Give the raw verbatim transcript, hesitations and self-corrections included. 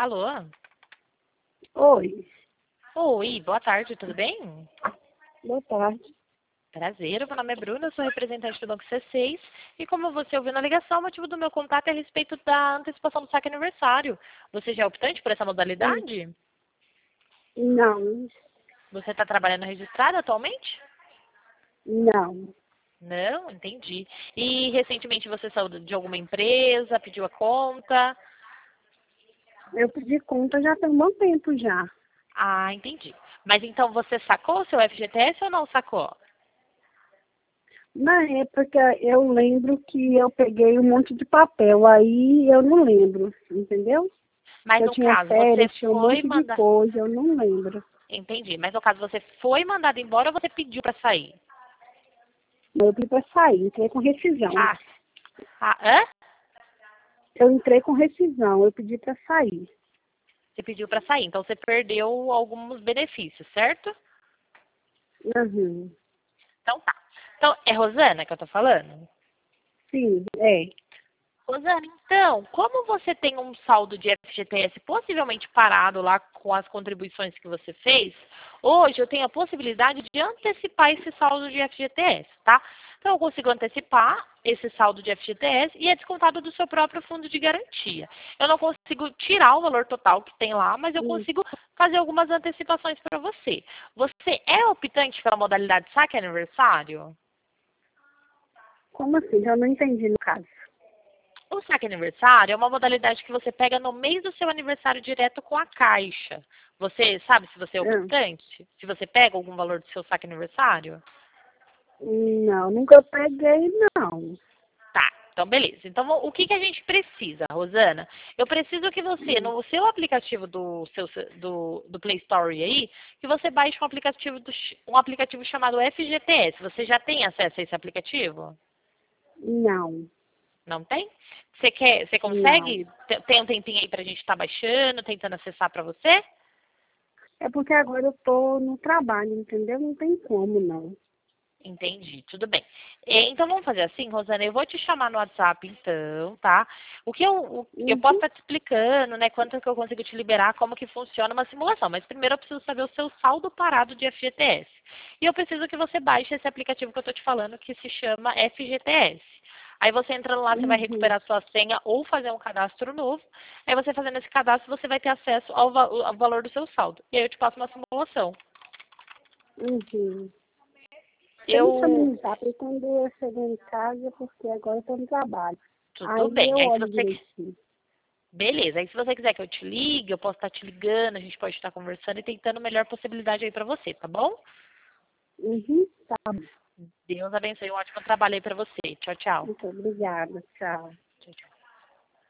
Alô? Oi, Oi, boa tarde, tudo bem? boa tarde. Prazer, meu nome é Bruna, eu sou representante do Banco C seis e como você ouviu na ligação, o motivo do meu contato é a respeito da antecipação do saque aniversário. Você já é optante por essa Hum, modalidade? Não, Você está trabalhando registrado atualmente? não. Não, entendi. E recentemente você saiu de alguma empresa, pediu a conta? Eu pedi conta já tem um bom tempo já. Ah, entendi. Mas então você sacou o seu F G T S ou não sacou? Na época eu lembro que eu peguei um monte de papel, aí eu não lembro, entendeu? Mas Eu no tinha caso, você férias, tinha um foi monte de mandar. coisa, eu não lembro. Entendi. Mas no caso, você foi mandado embora ou você pediu para sair? Eu pedi para sair, entrei com rescisão. Ah, ah, hã? Eu entrei com rescisão, eu pedi para sair. Você pediu para sair. Então você perdeu alguns benefícios, certo? Uhum. Então tá. Então, é Rosana que eu tô falando? Sim, é. Rosana, então, como você tem um saldo de F G T S possivelmente parado lá com as contribuições que você fez, hoje eu tenho a possibilidade de antecipar esse saldo de F G T S, tá? Então eu consigo antecipar esse saldo de F G T S e é descontado do seu próprio fundo de garantia. Eu não consigo tirar o valor total que tem lá, mas eu Hum, consigo fazer algumas antecipações para você. Você é optante pela modalidade saque aniversário? Como assim? Já não entendi no caso. O saque aniversário é uma modalidade que você pega no mês do seu aniversário direto com a Caixa. Você sabe se você é Ah, optante? Se você pega algum valor do seu saque aniversário? Não, nunca peguei, não. Tá, então beleza. Então o que, que a gente precisa, Rosana? Eu preciso que você, Hum, no seu aplicativo do, seu, do, do Play Store aí, que você baixe um aplicativo, do, um aplicativo chamado F G T S. Você já tem acesso a esse aplicativo? Não, Não tem? Você quer, você não. consegue? Tem tem um tempinho aí pra gente estar baixando, tentando acessar para você? É porque agora eu tô no trabalho, entendeu? Não tem como, não. Entendi, tudo bem. É, então vamos fazer assim, Rosana, eu vou te chamar no WhatsApp então, tá? O que eu, o- eu posso Uhum, estar te explicando, né, quanto que eu consigo te liberar, como que funciona uma simulação, mas primeiro eu preciso saber o seu saldo parado de F G T S. E eu preciso que você baixe esse aplicativo que eu estou te falando, que se chama F G T S. Aí você entrando lá, você vai uhum, recuperar sua senha ou fazer um cadastro novo. Aí você fazendo esse cadastro, você vai ter acesso ao, va- ao valor do seu saldo. E aí eu te passo uma simulação. uhum. Você me chama Eu, no zap quando eu chegar em casa, porque agora eu tô no trabalho. tudo Aí eu bem. Aí se olho você direitinho. Beleza, aí se você quiser que eu te ligue, eu posso estar te ligando, a gente pode estar conversando e tentando a melhor possibilidade aí pra você, tá bom? Uhum, tá. Deus abençoe, um ótimo trabalho aí pra você. Tchau, tchau. Muito obrigada. Tchau. Tchau, tchau.